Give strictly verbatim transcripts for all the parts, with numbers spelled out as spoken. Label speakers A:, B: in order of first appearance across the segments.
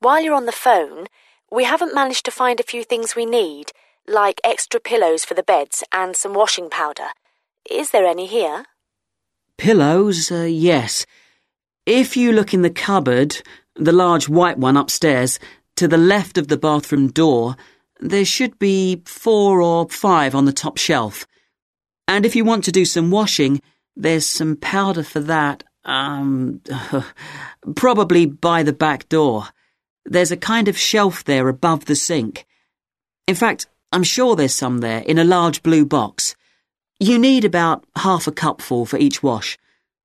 A: While you're on the phone, we haven't managed to find a few things we need, like extra pillows for the beds and some washing powder. Is there any here?
B: Pillows, uh, yes. If you look in the cupboard, the large white one upstairs, to the left of the bathroom door, there should be four or five on the top shelf. And if you want to do some washing, there's some powder for that, um, probably by the back door. There's a kind of shelf there above the sink. In fact, I'm sure there's some there in a large blue box. You need about half a cupful for each wash.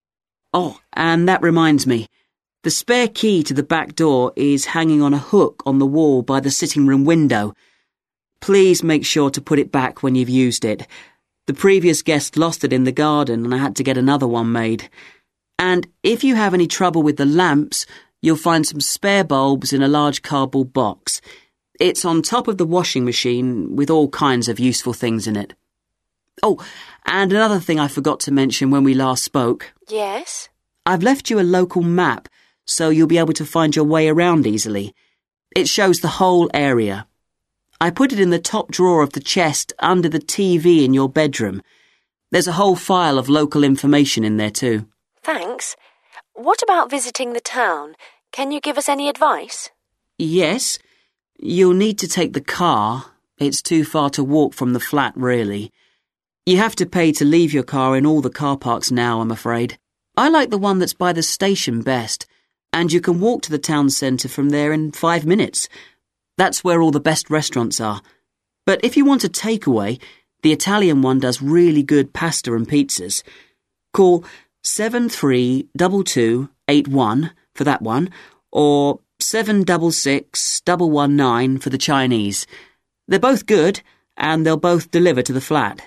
B: Oh, and that reminds me. The spare key to the back door is hanging on a hook on the wall by the sitting room window. Please make sure to put it back when you've used it. The previous guest lost it in the garden and I had to get another one made. And if you have any trouble with the lamps, you'll find some spare bulbs in a large cardboard box. It's on top of the washing machine with all kinds of useful things in it. Oh, and another thing I forgot to mention when we last spoke.
A: Yes?
B: I've left you a local map, so you'll be able to find your way around easily. It shows the whole area. I put it in the top drawer of the chest under the T V in your bedroom. There's a whole file of local information in there too.
A: Thanks. What about visiting the town? Can you give us any advice?
B: Yes. You'll need to take the car. It's too far to walk from the flat, really. You have to pay to leave your car in all the car parks now, I'm afraid. I like the one that's by the station best, and you can walk to the town centre from there in five minutes. That's where all the best restaurants are. But if you want a takeaway, the Italian one does really good pasta and pizzas. Call seven three two two eight one for that one, or seven six six one one nine for the Chinese. They're both good, and they'll both deliver to the flat.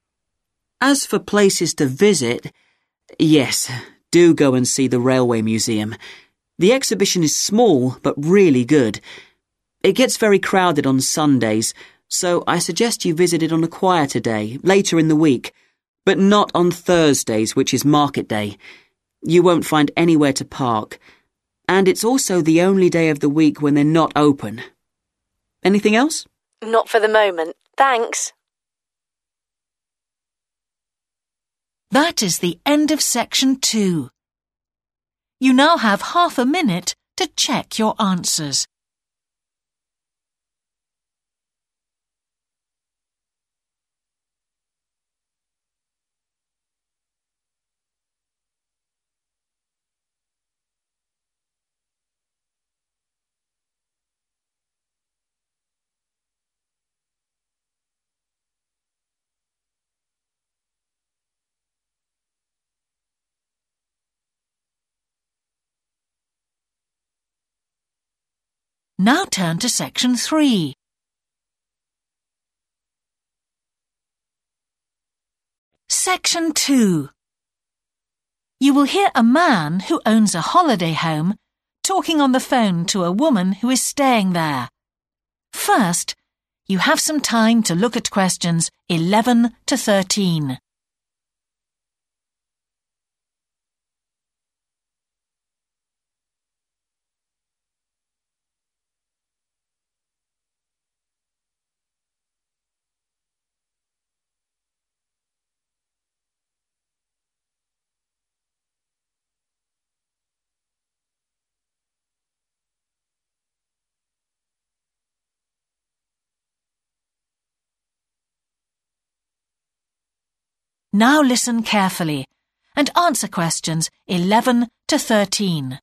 B: As for places to visit, yes, do go and see the Railway Museum. The exhibition is small, but really good. It gets very crowded on Sundays, so I suggest you visit it on a quieter day, later in the week, but not on Thursdays, which is market day. You won't find anywhere to park, and it's also the only day of the week when they're not open. Anything else?
A: Not for the moment. Thanks.
C: That is the end of section two. You now have half a minute to check your answers. Now turn to section three. Section two. You will hear a man who owns a holiday home talking on the phone to a woman who is staying there. First, you have some time to look at questions eleven to thirteen. Now listen carefully and answer questions eleven to thirteen.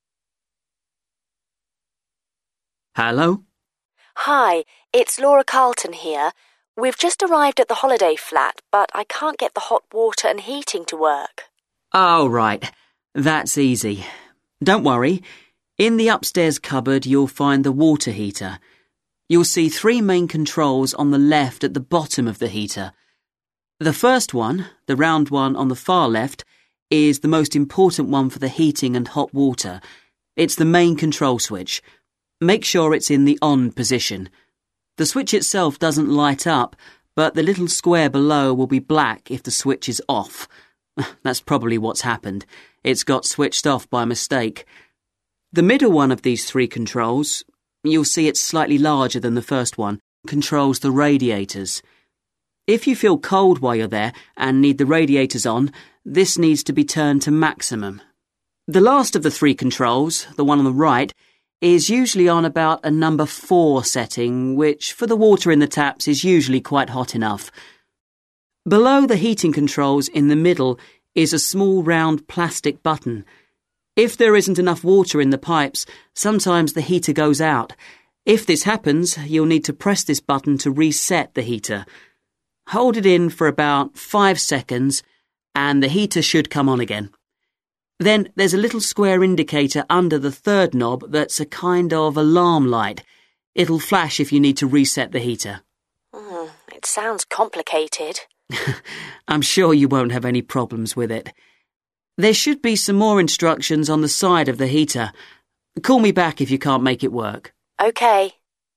B: Hello?
A: Hi, it's Laura Carlton here. We've just arrived at the holiday flat, but I can't get the hot water and heating to work.
B: Oh, right. That's easy. Don't worry. In the upstairs cupboard, you'll find the water heater. You'll see three main controls on the left at the bottom of the heater. The first one, the round one on the far left, is the most important one for the heating and hot water. It's the main control switch. Make sure it's in the on position. The switch itself doesn't light up, but the little square below will be black if the switch is off. That's probably what's happened. It's got switched off by mistake. The middle one of these three controls, you'll see it's slightly larger than the first one, controls the radiators. If you feel cold while you're there and need the radiators on, this needs to be turned to maximum. The last of the three controls, the one on the right, is usually on about a number four setting, which for the water in the taps is usually quite hot enough. Below the heating controls in the middle is a small round plastic button. If there isn't enough water in the pipes, sometimes the heater goes out. If this happens, you'll need to press this button to reset the heater. Hold it in for about five seconds and the heater should come on again. Then there's a little square indicator under the third knob that's a kind of alarm light. It'll flash if you need to reset the heater.
A: Mm, it sounds complicated.
B: I'm sure you won't have any problems with it. There should be some more instructions on the side of the heater. Call me back if you can't make it work.
A: OK.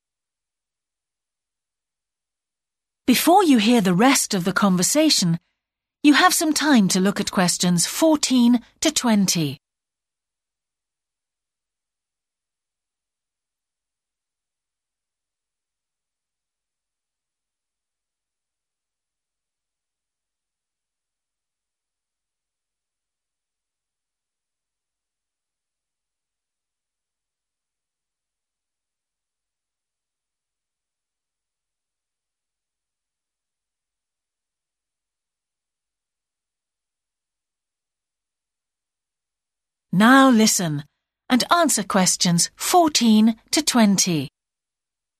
C: Before you hear the rest of the conversation, you have some time to look at questions fourteen to twenty. Now listen and answer questions fourteen to twenty.